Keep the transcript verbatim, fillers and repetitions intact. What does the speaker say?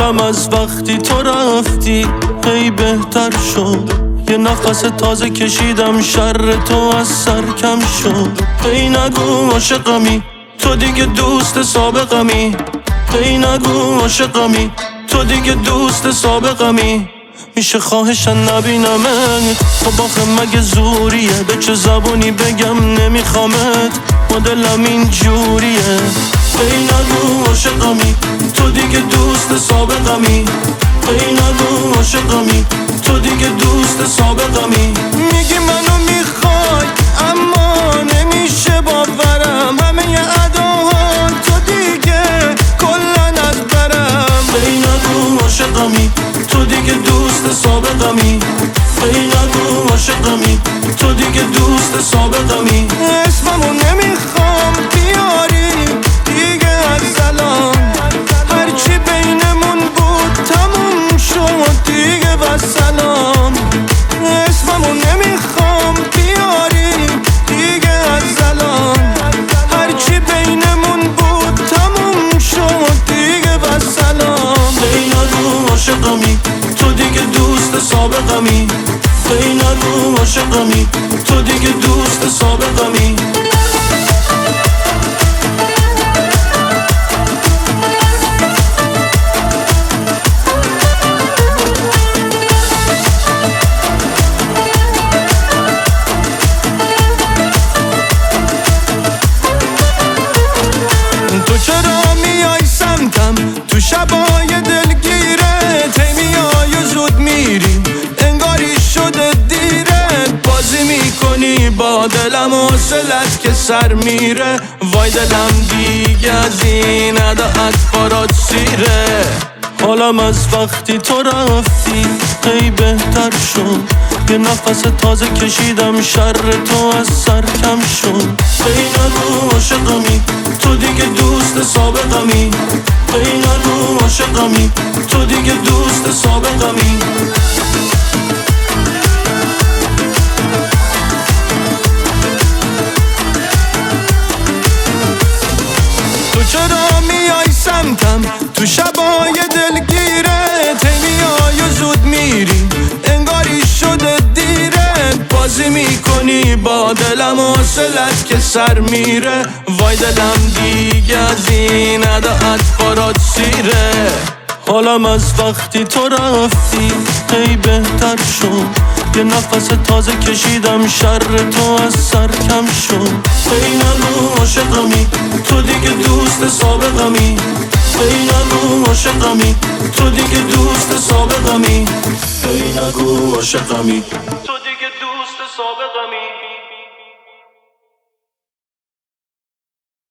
حالم از وقتی تو رفتی هی بهتر شد. یه نفس تازه کشیدم شر تو از سر کم شد. هی نگو عاشقمی تو دیگه دوست سابقمی. هی نگو عاشقمی تو دیگه دوست سابقمی. میشه خواهشن نبینمت خب آخه مگه زوریه؟ به چه زبونی بگم نمیخوامت ما دلم این جوریه. هی نگو عاشقمی تو دیگه دوست سابقمی. هی نگو عاشقمی تو دیگه دوست سابقمی. میگی منو میخوای اما نمیشه باورم. همه ی اداها تو دیگه کلن از برم. هی نگو عاشقمی تو دیگه دوست سابقمی. هی نگو عاشقمی تو دیگه دوست سابقمی. اسممو نمیخوام بیاری دیگه از الان. هرچی بینمون بود تموم شد دیگه و سلام. اسممو نمیخوام بیاری دیگه از الان. هرچی بینمون بود تموم شد دیگه و سلام. هی نگو عاشقمی تو دیگه دوست سابقمی. هی نگو عاشقمی تو دیگه دوست سابقمی. تو چرا میای سمتم تو شبای دلگیرت؟ هی میای و زود میری انگاری شده دیره. بازی میکنی با دلم و حوصلت که سر میره. وای دلم دیگه از این عداعت برات سیره. حالم از وقتی تو رفتی هی بهتر شد. یه نفس تازه کشیدم شر تو از سر کم شد. هی نگو عاشقمی تو دیگه دوست سابقمی. هی نگو عاشقمی تو دیگه دوست سابقمی. تو چرا میای سمتم تو شبای دلگیرت؟ هی میای و زود میری انگاری شده دیره. بازی میکنی با دلم و حوصلت که سر میره. وای دلم دیگه از این عداعت برات سیره. حالم از وقتی تو رفتی هی بهتر شد. یه نفس تازه کشیدم شر تو از سر کم شد. هی نگو عاشقمی تو دیگه دوست سابقمی. هی نگو عاشقمی تو دیگه دوست سابقمی. هی نگو عاشقمی تو دیگه دوست سابقمی.